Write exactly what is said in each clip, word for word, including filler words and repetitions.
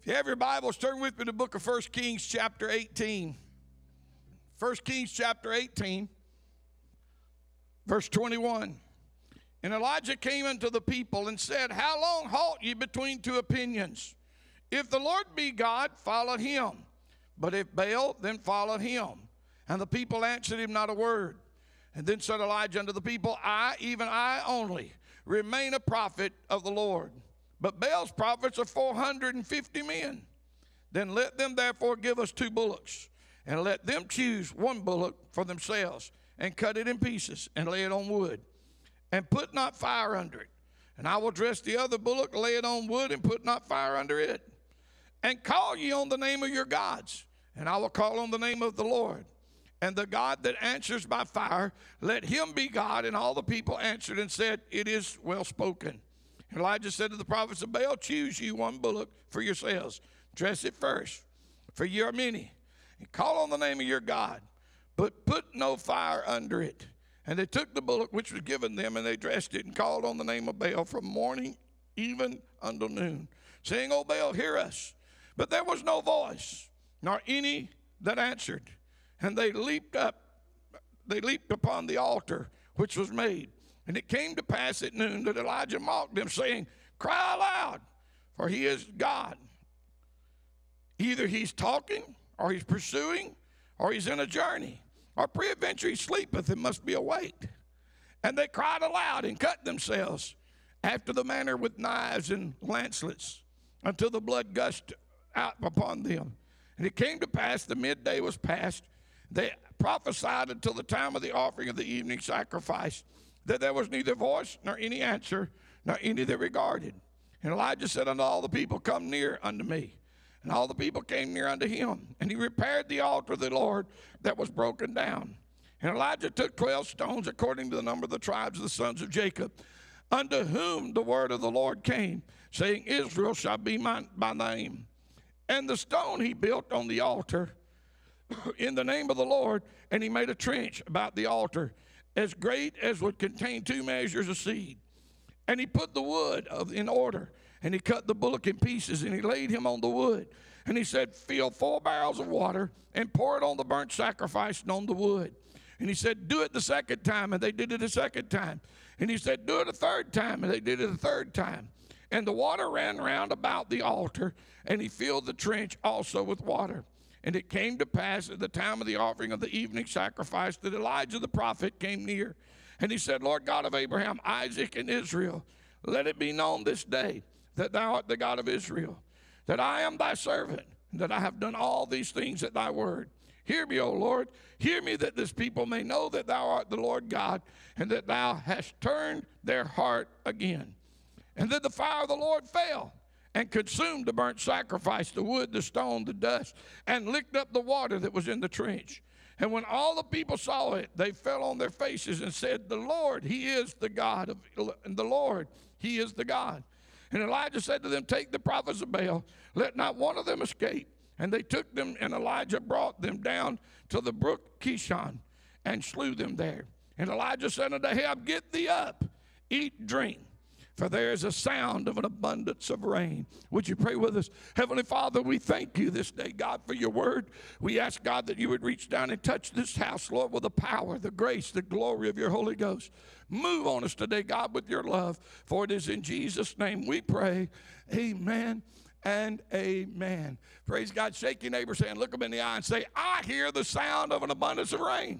If you have your Bibles, turn with me to the book of First Kings chapter eighteen. First Kings chapter eighteen, verse twenty-one. And Elijah came unto the people and said, How long halt ye between two opinions? If the Lord be God, follow him. But if Baal, then follow him. And the people answered him not a word. And then said Elijah unto the people, I, even I only, remain a prophet of the Lord. But Baal's prophets are four hundred fifty men. Then let them therefore give us two bullocks, and let them choose one bullock for themselves, and cut it in pieces, and lay it on wood, and put not fire under it. And I will dress the other bullock, lay it on wood, and put not fire under it. And call ye on the name of your gods, and I will call on the name of the Lord. And the God that answers by fire, let him be God. And all the people answered and said, It is well spoken. Elijah said to the prophets of Baal, Choose you one bullock for yourselves. Dress it first, for ye are many. And call on the name of your God, but put no fire under it. And they took the bullock which was given them, and they dressed it, and called on the name of Baal from morning even until noon, saying, O Baal, hear us. But there was no voice, nor any that answered. And they leaped up, they leaped upon the altar which was made. And it came to pass at noon that Elijah mocked them, saying, Cry aloud, for he is God. Either he's talking, or he's pursuing, or he's in a journey, or peradventure he sleepeth and must be awake. And they cried aloud and cut themselves after the manner with knives and lancelets, until the blood gushed out upon them. And it came to pass, the midday was past, they prophesied until the time of the offering of the evening sacrifice, that there was neither voice nor any answer, nor any that regarded. And Elijah said unto all the people, Come near unto me. And all the people came near unto him. And he repaired the altar of the Lord that was broken down. And Elijah took twelve stones according to the number of the tribes of the sons of Jacob, unto whom the word of the Lord came, saying, Israel shall be my, my name. And the stone he built on the altar in the name of the Lord, and he made a trench about the altar, as great as would contain two measures of seed. And he put the wood of, in order, and he cut the bullock in pieces, and he laid him on the wood. And he said, Fill four barrels of water, and pour it on the burnt sacrifice and on the wood. And he said, Do it the second time, and they did it a second time. And he said, Do it a third time, and they did it a third time. And the water ran round about the altar, and he filled the trench also with water. And it came to pass at the time of the offering of the evening sacrifice that Elijah the prophet came near. And he said, Lord God of Abraham, Isaac, and Israel, let it be known this day that thou art the God of Israel, that I am thy servant, and that I have done all these things at thy word. Hear me, O Lord, hear me, that this people may know that thou art the Lord God, and that thou hast turned their heart again. And then the fire of the Lord fell, and consumed the burnt sacrifice, the wood, the stone, the dust, and licked up the water that was in the trench. And when all the people saw it, they fell on their faces and said, The Lord, he is the God of, and the Lord, he is the God. And Elijah said to them, Take the prophets of Baal, let not one of them escape. And they took them, and Elijah brought them down to the brook Kishon, and slew them there. And Elijah said unto Ahab, Get thee up, eat, drink, for there is a sound of an abundance of rain. Would you pray with us? Heavenly Father, we thank you this day, God, for your word. We ask, God, that you would reach down and touch this house, Lord, with the power, the grace, the glory of your Holy Ghost. Move on us today, God, with your love, for it is in Jesus' name we pray. Amen and amen. Praise God. Shake your neighbor's hand, look him in the eye, and say, I hear the sound of an abundance of rain.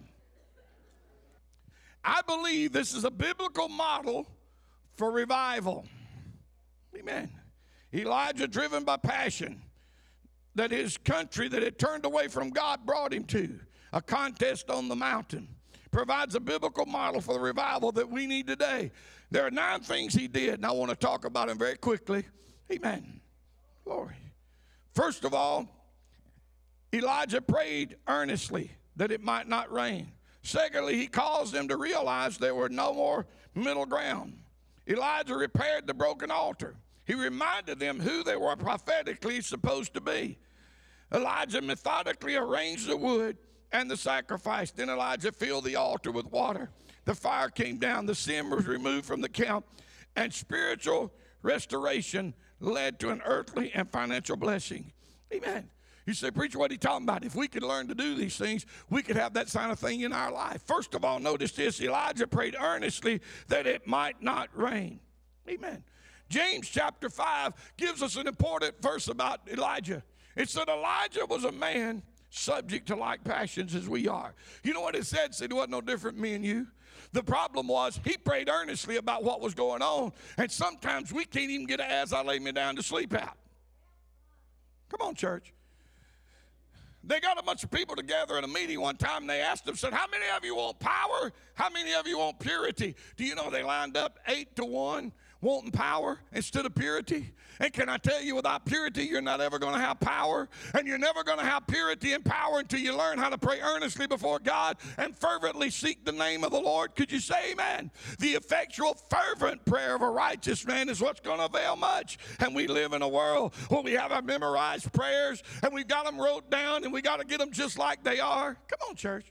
I believe this is a biblical model for revival. Amen. Elijah, driven by passion that his country that had turned away from God brought him to, a contest on the mountain, provides a biblical model for the revival that we need today. There are nine things he did, and I want to talk about them very quickly. Amen. Glory. First of all, Elijah prayed earnestly that it might not rain. Secondly, he caused them to realize there were no more middle ground. Elijah repaired the broken altar. He reminded them who they were prophetically supposed to be. Elijah methodically arranged the wood and the sacrifice. Then Elijah filled the altar with water. The fire came down. The sin was removed from the camp. And spiritual restoration led to an earthly and financial blessing. Amen. You say, preacher, what are you talking about? If we could learn to do these things, we could have that kind of thing in our life. First of all, notice this. Elijah prayed earnestly that it might not rain. Amen. James chapter five gives us an important verse about Elijah. It said Elijah was a man subject to like passions as we are. You know what it said? It said it wasn't no different me and you. The problem was he prayed earnestly about what was going on, and sometimes we can't even get a as I lay me down to sleep out. Come on, church. They got a bunch of people together in a meeting one time, and they asked them, said, how many of you want power? How many of you want purity? Do you know they lined up eight to one wanting power instead of purity? And can I tell you, without purity, you're not ever going to have power. And you're never going to have purity and power until you learn how to pray earnestly before God and fervently seek the name of the Lord. Could you say amen? The effectual, fervent prayer of a righteous man is what's going to avail much. And we live in a world where we have our memorized prayers, and we've got them wrote down, and we got to get them just like they are. Come on, church.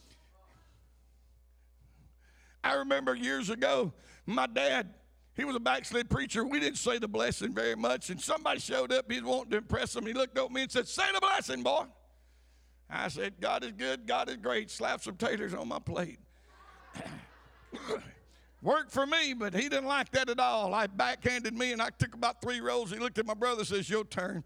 I remember years ago, my dad, he was a backslid preacher. We didn't say the blessing very much. And somebody showed up. He was wanting to impress him. He looked over me and said, say the blessing, boy. I said, God is good. God is great. Slap some taters on my plate. Worked for me, but he didn't like that at all. I backhanded me, and I took about three rolls. He looked at my brother and says, your turn.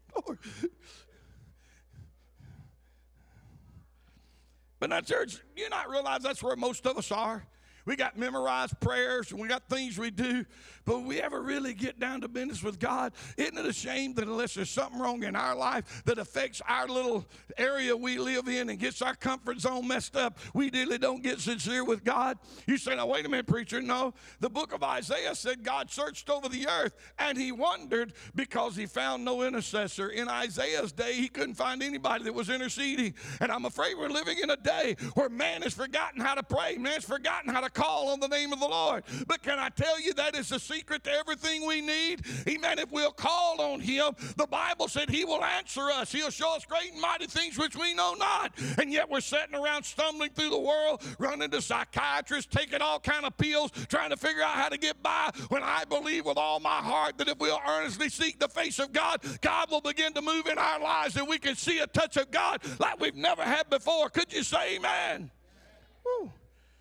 But now, church, you not realize that's where most of us are? We got memorized prayers, and we got things we do, but we ever really get down to business with God? Isn't it a shame that unless there's something wrong in our life that affects our little area we live in and gets our comfort zone messed up, we really don't get sincere with God? You say, now, wait a minute, preacher. No, the book of Isaiah said God searched over the earth, and he wondered because he found no intercessor. In Isaiah's day, he couldn't find anybody that was interceding, and I'm afraid we're living in a day where man has forgotten how to pray. Man's forgotten how to call on the name of the Lord. But can I tell you that is the secret to everything we need? Amen. If we'll call on him, the Bible said he will answer us. He'll show us great and mighty things which we know not. And yet we're sitting around stumbling through the world, running to psychiatrists, taking all kind of pills, trying to figure out how to get by, when I believe with all my heart that if we'll earnestly seek the face of God, God will begin to move in our lives, and we can see a touch of God like we've never had before. Could you say amen? Woo.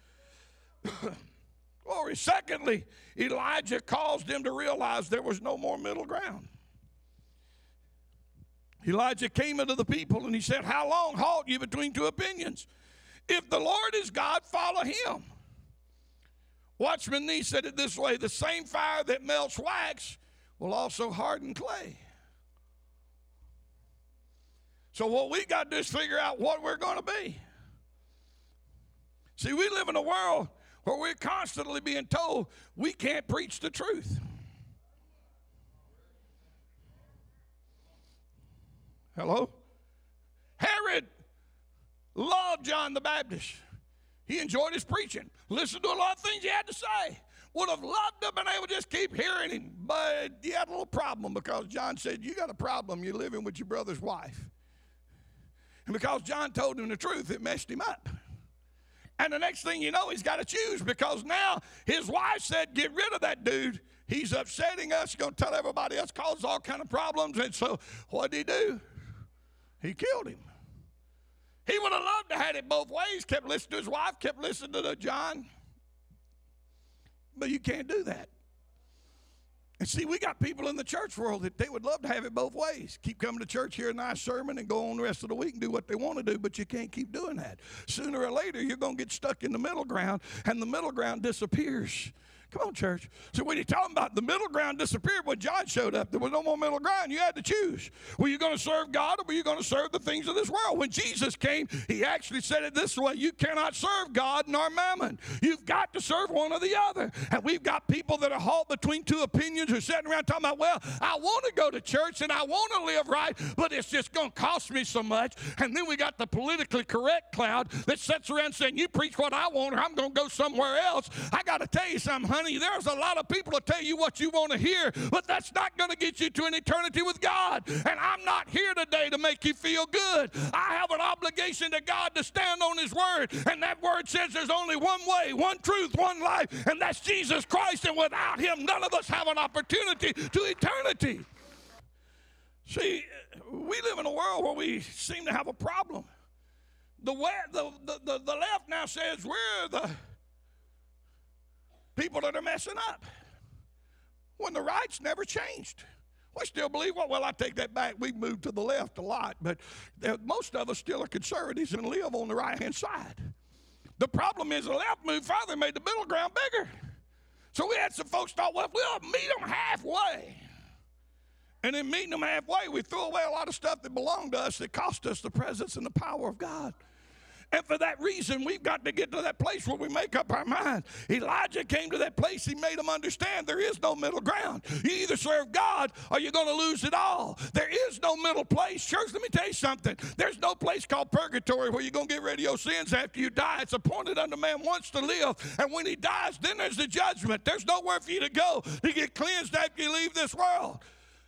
Glory. Secondly, Elijah caused them to realize there was no more middle ground. Elijah came unto the people and he said, how long halt you between two opinions? If the Lord is God, follow him. Watchman Nee said it this way: the same fire that melts wax will also harden clay. So what we got to do is figure out what we're going to be. See, we live in a world where we're constantly being told we can't preach the truth. Hello? Herod loved John the Baptist. He enjoyed his preaching, listened to a lot of things he had to say. Would have loved to have been able to just keep hearing him, but he had a little problem because John said, you got a problem, you're living with your brother's wife. And because John told him the truth, it messed him up. And the next thing you know, he's got to choose, because now his wife said, get rid of that dude. He's upsetting us, going to tell everybody else, cause all kind of problems. And so what did he do? He killed him. He would have loved to have had it both ways, kept listening to his wife, kept listening to the John. But you can't do that. And see, we got people in the church world that they would love to have it both ways. Keep coming to church, hear a nice sermon, and go on the rest of the week and do what they want to do, but you can't keep doing that. Sooner or later, you're going to get stuck in the middle ground, and the middle ground disappears. Come on, church. So when you're talking about the middle ground disappeared when John showed up, there was no more middle ground. You had to choose. Were you going to serve God, or were you going to serve the things of this world? When Jesus came, he actually said it this way: you cannot serve God nor mammon. You've got to serve one or the other. And we've got people that are halt between two opinions, who are sitting around talking about, well, I want to go to church and I want to live right, but it's just going to cost me so much. And then we got the politically correct crowd that sits around saying, you preach what I want, or I'm going to go somewhere else. I got to tell you something, Honey, there's a lot of people to tell you what you want to hear, but that's not going to get you to an eternity with God. And I'm not here today to make you feel good. I have an obligation to God to stand on His Word, and that Word says there's only one way, one truth, one life, and that's Jesus Christ, and without Him, none of us have an opportunity to eternity. See, we live in a world where we seem to have a problem. The, the, the, the, the left now says we're the people that are messing up, when the right's never changed. We still believe, well, well, I take that back. We've moved to the left a lot, but most of us still are conservatives and live on the right-hand side. The problem is the left moved further and made the middle ground bigger. So we had some folks thought, well, we'll meet them halfway. And in meeting them halfway, we threw away a lot of stuff that belonged to us that cost us the presence and the power of God. And for that reason, we've got to get to that place where we make up our mind. Elijah came to that place. He made them understand there is no middle ground. You either serve God or you're going to lose it all. There is no middle place. Church, let me tell you something. There's no place called purgatory where you're going to get rid of your sins after you die. It's appointed unto man once to live. And when he dies, then there's the judgment. There's nowhere for you to go to get cleansed after you leave this world.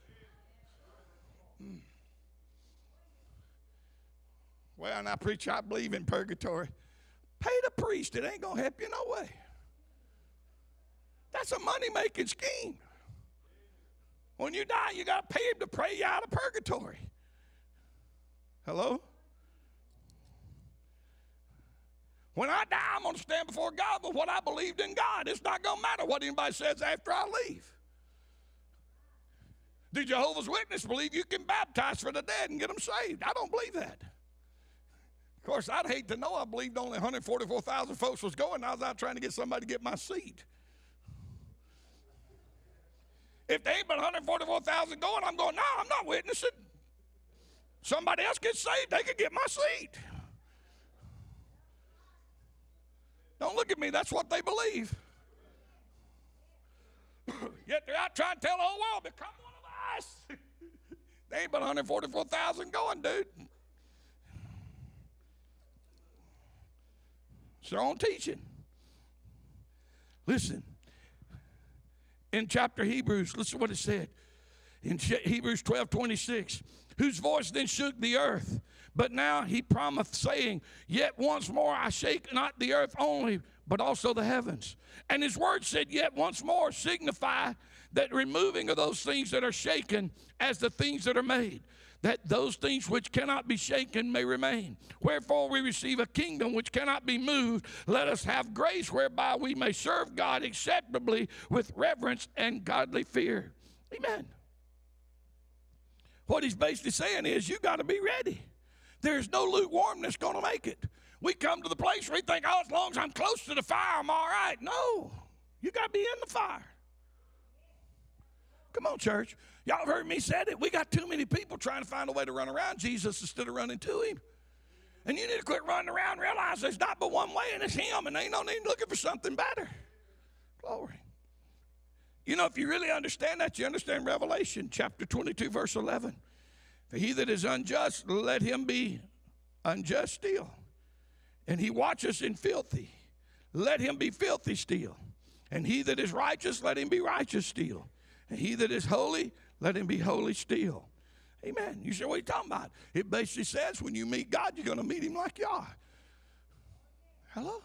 Well, now, preacher, I believe in purgatory. Pay the priest. It ain't going to help you no way. That's a money-making scheme. When you die, you got to pay him to pray you out of purgatory. Hello? When I die, I'm going to stand before God with what I believed in God. It's not going to matter what anybody says after I leave. Do Jehovah's Witnesses believe you can baptize for the dead and get them saved? I don't believe that. Of course, I'd hate to know I believed only one hundred forty-four thousand folks was going. I was out trying to get somebody to get my seat. If there ain't but one hundred forty-four thousand going, I'm going, no, I'm not witnessing. Somebody else gets saved, they could get my seat. Don't look at me, that's what they believe. Yet they're out trying to tell the whole world, become one of us. There ain't but one hundred forty-four thousand going, dude. It's their own teaching. Listen, in chapter Hebrews, listen to what it said. In Hebrews twelve twenty-six, whose voice then shook the earth, but now he promised, saying, yet once more I shake not the earth only, but also the heavens. And his word said, yet once more, signify that removing of those things that are shaken as the things that are made, that those things which cannot be shaken may remain. Wherefore we receive a kingdom which cannot be moved. Let us have grace whereby we may serve God acceptably with reverence and godly fear. Amen. What he's basically saying is you got to be ready. There's no lukewarmness going to make it. We come to the place where we think, oh, as long as I'm close to the fire, I'm all right. No, you got to be in the fire. Come on, church. Y'all heard me say it. We got too many people trying to find a way to run around Jesus instead of running to him. And you need to quit running around and realize there's not but one way, and it's him, and ain't no need looking for something better. Glory. You know, if you really understand that, you understand Revelation chapter twenty-two, verse eleven. For he that is unjust, let him be unjust still. And he watches in filthy, let him be filthy still. And he that is righteous, let him be righteous still. And he that is holy, let him be holy still. Amen. You say, what are you talking about? It basically says when you meet God, you're going to meet him like you are. Hello?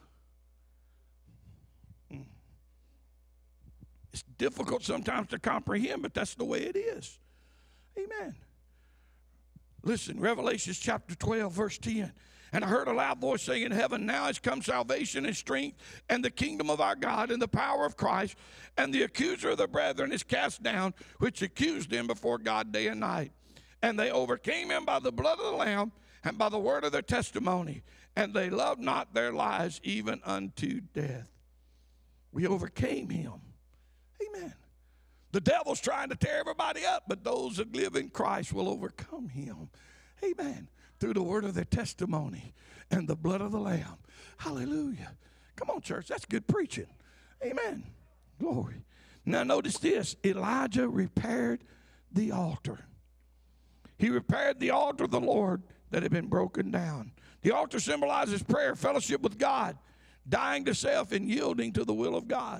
Mm. It's difficult sometimes to comprehend, but that's the way it is. Amen. Listen, Revelation chapter twelve, verse ten. And I heard a loud voice saying in heaven, now has come salvation and strength and the kingdom of our God and the power of Christ, and the accuser of the brethren is cast down, which accused them before God day and night. And they overcame him by the blood of the Lamb and by the word of their testimony, and they loved not their lives even unto death. We overcame him. Amen. The devil's trying to tear everybody up, but those that live in Christ will overcome him. Amen. Through the word of their testimony and the blood of the Lamb. Hallelujah. Come on, church. That's good preaching. Amen. Glory. Now notice this. Elijah repaired the altar. He repaired the altar of the Lord that had been broken down. The altar symbolizes prayer, fellowship with God, dying to self and yielding to the will of God.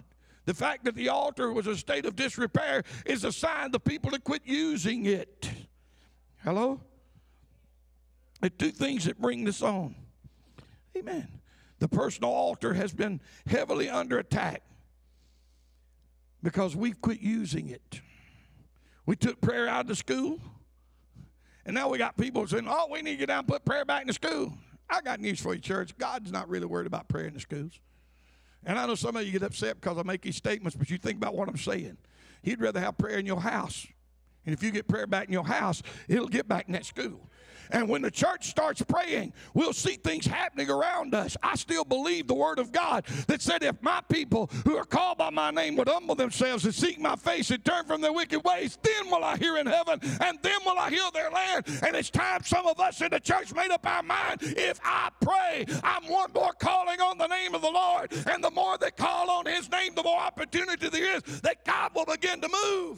The fact that the altar was a state of disrepair is a sign the people to quit using it. Hello? The two things that bring this on. Amen. The personal altar has been heavily under attack because we've quit using it. We took prayer out of the school, and now we got people saying, oh, we need to get down and put prayer back in the school. I got news for you, church. God's not really worried about prayer in the schools. And I know some of you get upset because I make these statements, but you think about what I'm saying. He'd rather have prayer in your house. And if you get prayer back in your house, it'll get back in that school. And when the church starts praying, we'll see things happening around us. I still believe the word of God that said if my people who are called by my name would humble themselves and seek my face and turn from their wicked ways, then will I hear in heaven, and then will I heal their land. And it's time some of us in the church made up our mind, if I pray, I'm one more calling on the name of the Lord. And the more they call on his name, the more opportunity there is that God will begin to move.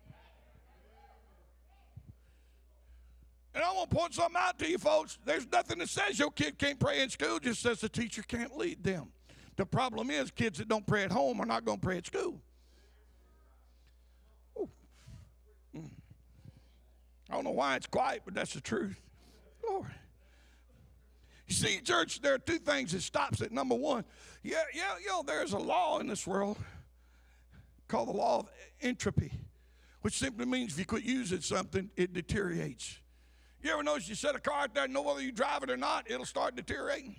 And I want to point something out to you, folks. There's nothing that says your kid can't pray in school, just says the teacher can't lead them. The problem is kids that don't pray at home are not going to pray at school. Mm. I don't know why it's quiet, but that's the truth. Lord. You see, church, there are two things that stops it. Number one, yeah, yeah, you know, there's a law in this world called the law of entropy, which simply means if you quit using something, it deteriorates. You ever notice you set a car out there and know whether you drive it or not, it'll start deteriorating?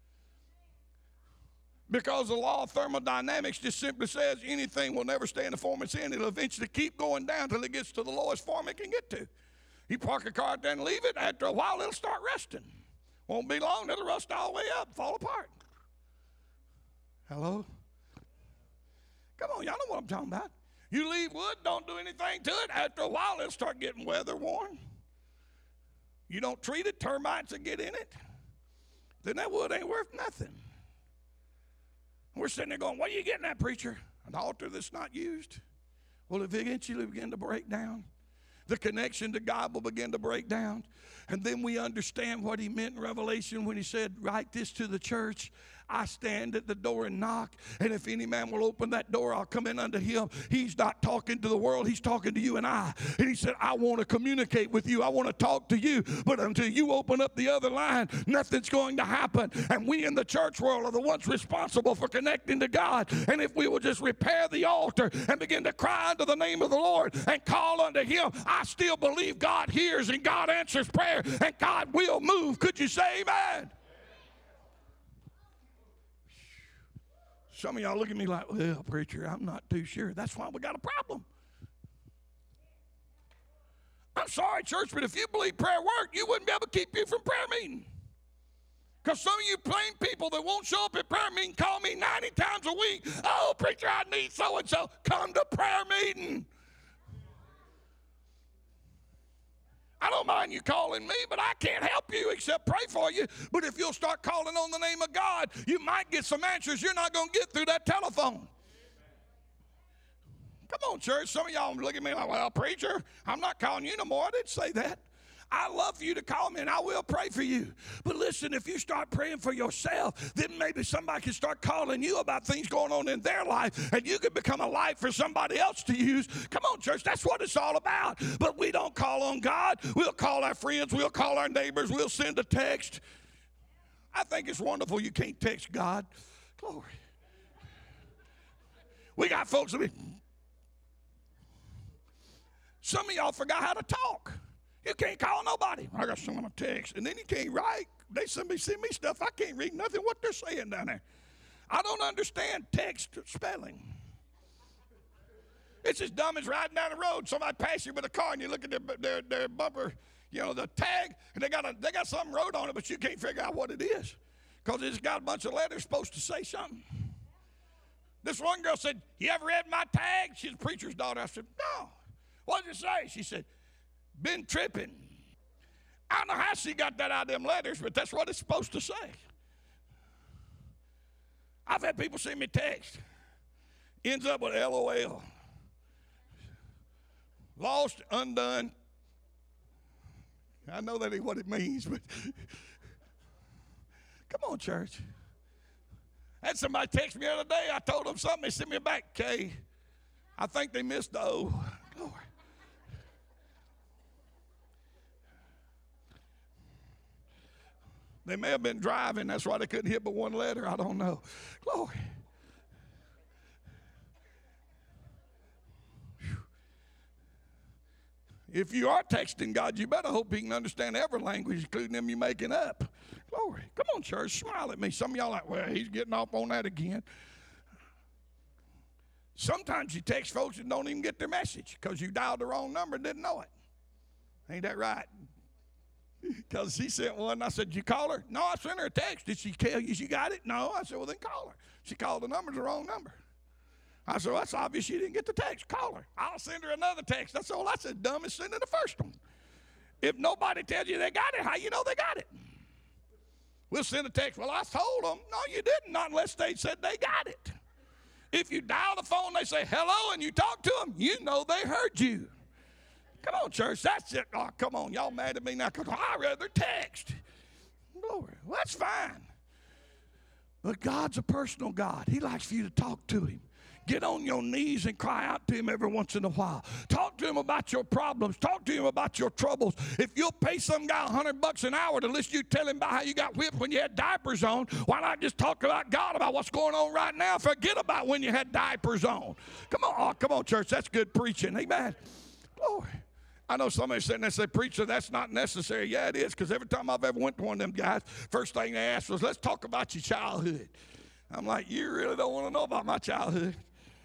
Because the law of thermodynamics just simply says anything will never stay in the form it's in. It'll eventually keep going down until it gets to the lowest form it can get to. You park a car out there and leave it, after a while it'll start rusting. Won't be long, it'll rust all the way up, fall apart. Hello? Come on, y'all know what I'm talking about. You leave wood, don't do anything to it. After a while, it'll start getting weather worn. You don't treat it, termites will get in it. Then that wood ain't worth nothing. We're sitting there going, what are you getting at, preacher? An altar that's not used? Will eventually begin to break down. The connection to God will begin to break down. And then we understand what he meant in Revelation when he said, write this to the church. I stand at the door and knock, and if any man will open that door, I'll come in unto him. He's not talking to the world, he's talking to you and I. And he said, I want to communicate with you. I want to talk to you. But until you open up the other line, nothing's going to happen. And we in the church world are the ones responsible for connecting to God. And if we will just repair the altar and begin to cry unto the name of the Lord and call unto him, I still believe God hears and God answers prayer and God will move. Could you say amen? Some of y'all look at me like, well, preacher, I'm not too sure. That's why we got a problem. I'm sorry, church, but if you believe prayer worked, you wouldn't be able to keep you from prayer meeting. Because some of you plain people that won't show up at prayer meeting call me ninety times a week. Oh, preacher, I need so-and-so. Come to prayer meeting. I don't mind you calling me, but I can't help you except pray for you. But if you'll start calling on the name of God, you might get some answers you're not going to get through that telephone. Come on, church. Some of y'all look at me like, well, preacher, I'm not calling you no more. I didn't say that. I love for you to call me, and I will pray for you. But listen, if you start praying for yourself, then maybe somebody can start calling you about things going on in their life, and you can become a light for somebody else to use. Come on, church, that's what it's all about. But we don't call on God. We'll call our friends. We'll call our neighbors. We'll send a text. I think it's wonderful you can't text God. Glory. We got folks that be... Some of y'all forgot how to talk. You can't call nobody. I got someone to text. And then you can't write. They send me, send me stuff. I can't read nothing what they're saying down there. I don't understand text spelling. It's as dumb as riding down the road. Somebody passes you with a car and you look at their, their, their bumper, you know, the tag, and they got, a, they got something wrote on it, but you can't figure out what it is because it's got a bunch of letters supposed to say something. This one girl said, you ever read my tag? She's a preacher's daughter. I said, no. What did it say? She said, been tripping. I don't know how she got that out of them letters, but that's what it's supposed to say. I've had people send me text. Ends up with L O L. Lost, undone. I know that ain't what it means, but come on, church. I had somebody text me the other day. I told them something. They sent me back. K, I think they missed the O. Glory. They may have been driving. That's why they couldn't hit but one letter. I don't know. Glory. If you are texting God, you better hope he can understand every language, including them you're making up. Glory. Come on, church. Smile at me. Some of y'all are like, well, he's getting off on that again. Sometimes you text folks and don't even get their message because you dialed the wrong number and didn't know it. Ain't that right? Because she sent one. And I said, did you call her? No, I sent her a text. Did she tell you she got it? No. I said, well, then call her. She called the number, the wrong number. I said, well, that's obvious she didn't get the text. Call her. I'll send her another text. That's all I said. Dumb is sending the first one. If nobody tells you they got it, how you know they got it? We'll send a text. Well, I told them. No, you didn't, not unless they said they got it. If you dial the phone, they say hello, and you talk to them, you know they heard you. Come on, church. That's it. Oh, come on. Y'all mad at me now because I'd rather text. Glory. Well, that's fine. But God's a personal God. He likes for you to talk to him. Get on your knees and cry out to him every once in a while. Talk to him about your problems. Talk to him about your troubles. If you'll pay some guy a hundred bucks an hour to listen you tell him about how you got whipped when you had diapers on, why not just talk about God, about what's going on right now? Forget about when you had diapers on. Come on, oh, come on, church. That's good preaching. Amen. Glory. I know somebody sitting there and say, preacher, that's not necessary. Yeah, it is, because every time I've ever went to one of them guys, first thing they asked was, let's talk about your childhood. I'm like, you really don't want to know about my childhood.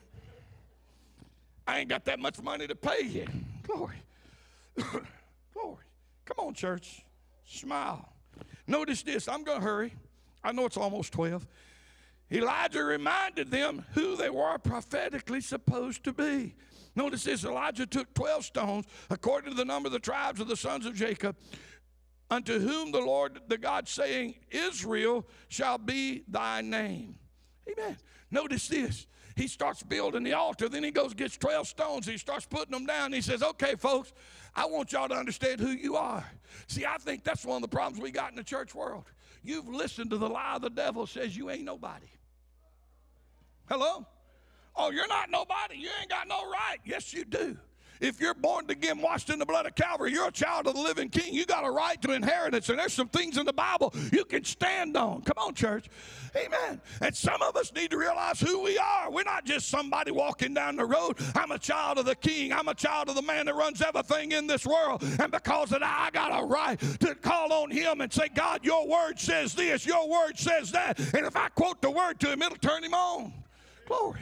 I ain't got that much money to pay you. Glory. Glory. Come on, church. Smile. Notice this. I'm going to hurry. I know it's almost twelve. Elijah reminded them who they were prophetically supposed to be. Notice this. Elijah took twelve stones, according to the number of the tribes of the sons of Jacob, unto whom the Lord, the God, saying, Israel shall be thy name. Amen. Notice this. He starts building the altar. Then he goes and gets twelve stones. He starts putting them down. He says, okay, folks, I want y'all to understand who you are. See, I think that's one of the problems we got in the church world. You've listened to the lie of the devil says you ain't nobody. Hello? Oh, you're not nobody. You ain't got no right. Yes, you do. If you're born again, washed in the blood of Calvary, you're a child of the living King. You got a right to inheritance, and there's some things in the Bible you can stand on. Come on, church. Amen. And some of us need to realize who we are. We're not just somebody walking down the road. I'm a child of the King. I'm a child of the man that runs everything in this world. And because of that, I got a right to call on him and say, God, your word says this. Your word says that. And if I quote the word to him, it'll turn him on. Glory.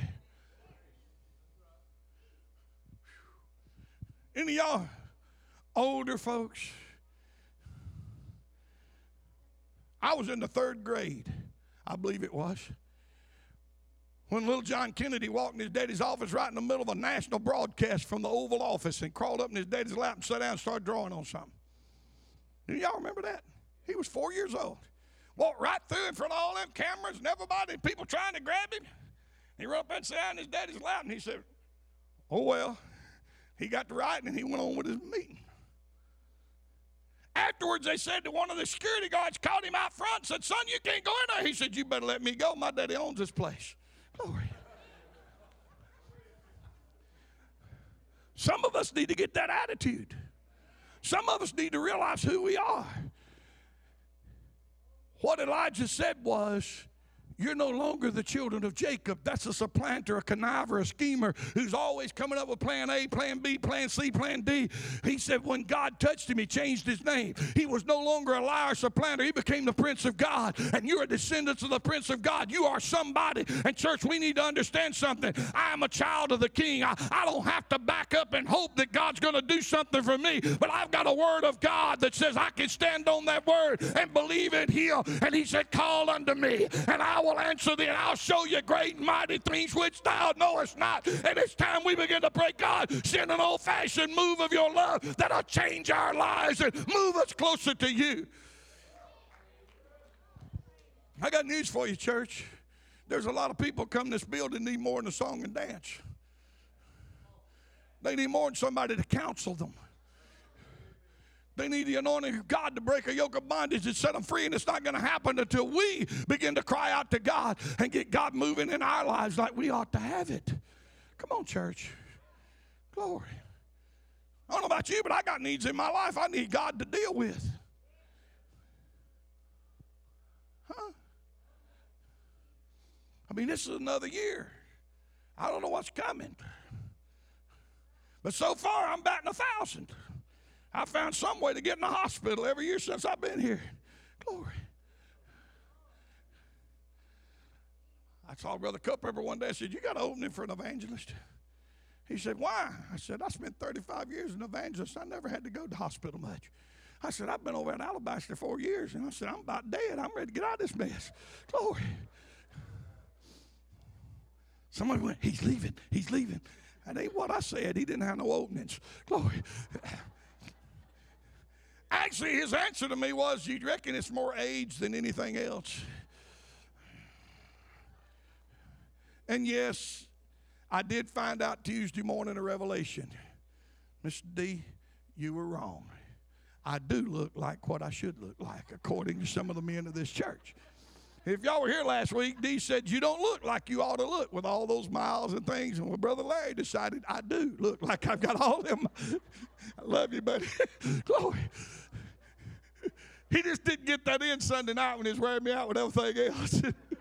Any of y'all older folks? I was in the third grade, I believe it was, when little John Kennedy walked in his daddy's office right in the middle of a national broadcast from the Oval Office and crawled up in his daddy's lap and sat down and started drawing on something. Do y'all remember that? He was four years old. Walked right through in front of all them cameras and everybody, and people trying to grab him. He ran up and sat down in his daddy's lap and he said, oh, well. He got to writing and he went on with his meeting. Afterwards, they said to one of the security guards, called him out front and said, son, you can't go in there. He said, you better let me go. My daddy owns this place. Glory. Some of us need to get that attitude. Some of us need to realize who we are. What Elijah said was, you're no longer the children of Jacob. That's a supplanter, a conniver, a schemer who's always coming up with plan A, plan B, plan C, plan D. He said when God touched him, he changed his name. He was no longer a liar, supplanter. He became the Prince of God. And you're a descendant of the Prince of God. You are somebody. And church, we need to understand something. I am a child of the King. I, I don't have to back up and hope that God's going to do something for me. But I've got a word of God that says I can stand on that word and believe in him. And he said, call unto me, and I will answer thee, and I'll show you great and mighty things which thou knowest not. And it's time we begin to pray, God, send an old-fashioned move of your love that'll change our lives and move us closer to you. I got news for you, church. There's a lot of people come to this building need more than a song and dance. They need more than somebody to counsel them. They need the anointing of God to break a yoke of bondage and set them free, and it's not going to happen until we begin to cry out to God and get God moving in our lives like we ought to have it. Come on, church. Glory. I don't know about you, but I got needs in my life I need God to deal with. Huh? I mean, this is another year. I don't know what's coming. But so far, I'm batting a thousand. I found some way to get in the hospital every year since I've been here. Glory. I saw Brother Culpepper one day. I said, you got an opening for an evangelist? He said, why? I said, I spent thirty-five years as an evangelist. I never had to go to the hospital much. I said, I've been over at Alabaster four years. And I said, I'm about dead. I'm ready to get out of this mess. Glory. Somebody went, he's leaving. He's leaving. That ain't what I said. He didn't have no openings. Glory. Actually, his answer to me was, you reckon it's more age than anything else? And yes, I did find out Tuesday morning a revelation. Mister D, you were wrong. I do look like what I should look like, according to some of the men of this church. If y'all were here last week, D said, you don't look like you ought to look with all those miles and things. And when Brother Larry decided, I do look like I've got all them. I love you, buddy. Glory. He just didn't get that in Sunday night when he was wearing me out with everything else.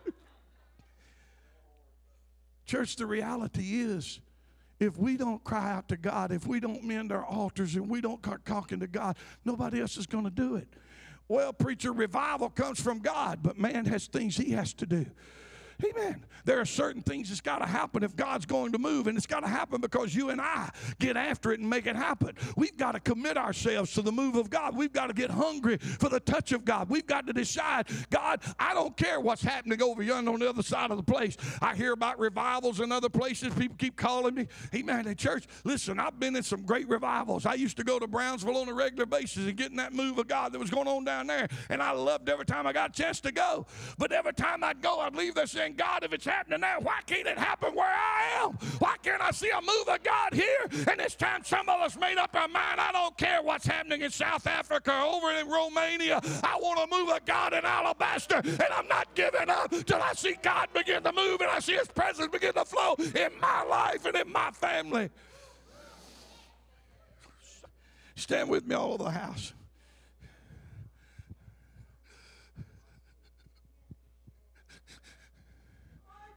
Church, the reality is, if we don't cry out to God, if we don't mend our altars and we don't start talking to God, nobody else is going to do it. Well, preacher, revival comes from God, but man has things he has to do. Amen. There are certain things that's got to happen if God's going to move, and it's got to happen because you and I get after it and make it happen. We've got to commit ourselves to the move of God. We've got to get hungry for the touch of God. We've got to decide, God, I don't care what's happening over yonder on the other side of the place. I hear about revivals in other places. People keep calling me. Amen. In church, listen, I've been in some great revivals. I used to go to Brownsville on a regular basis and get in that move of God that was going on down there, and I loved every time I got a chance to go. But every time I'd go, I'd leave there saying, God, if it's happening there, why can't it happen where I am? Why can't I see a move of God here? And this time some of us made up our mind, I don't care what's happening in South Africa or over in Romania. I want a move of God in Alabaster, and I'm not giving up till I see God begin to move and I see his presence begin to flow in my life and in my family. Stand with me all over the house.